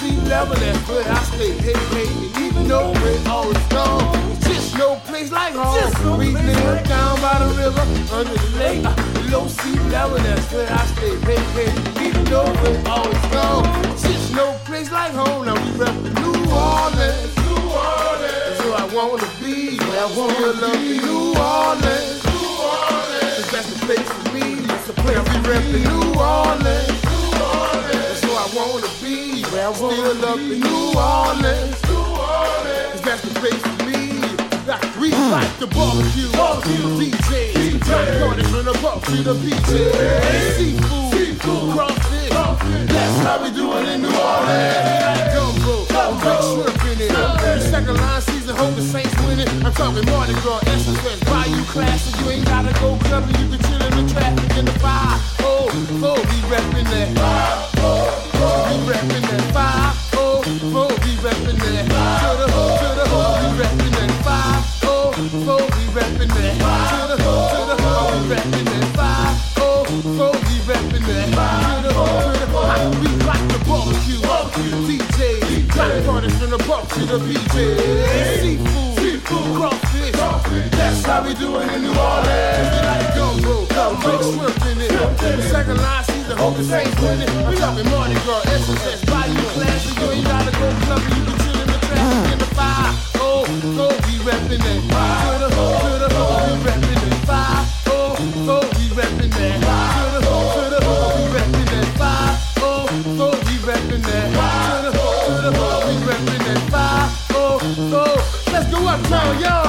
sea level, that's where I stay. Hey, hey, and even though we're always gone, it's just no place like home. We live down by the river, under the lake, below sea level, that's where I stay. Hey, hey, even though we're always gone, it's just no place like home. Now we rep New Orleans, New Orleans. So I wanna be where I wanna love New Orleans, New Orleans. 'Cause that's the place for me. It's a place we rep New Orleans, New Orleans. So I wanna be where I wanna love New Orleans, New Orleans. 'Cause that's the place for me. We like the barbecue, DJ, parties from the pub to the beaches, seafood, crawfish, that's how we do it in New Orleans. Gumbo, big shrimp in it, the second line season, hope the Saints win it. I'm talking Mardi Gras, SOS, Bayou Classic, you ain't gotta go clubbing, you can chill in the traffic in the 504, we reppin' that 504, we reppin' that 504, we reppin' that to the we reppin' that 504, we reppin' that to the we reppin' that 504, we reppin' that to the we like the barbecue, DJ, parties from the pub to the BJ, seafood, crawfish, that's how we do it in New Orleans. We like gumbo, big shrimp in it, the second line season, hope the Saints win it. I'm talking Mardi Gras, SOS, Bayou Classic, you ain't gotta go clubbing, you can chill in the traffic in the 504, we reppin' that to the we reppin' that 504, we reppin' that to the we reppin' that 504, we reppin' that to the we reppin' that 504. Let's go uptown, y'all.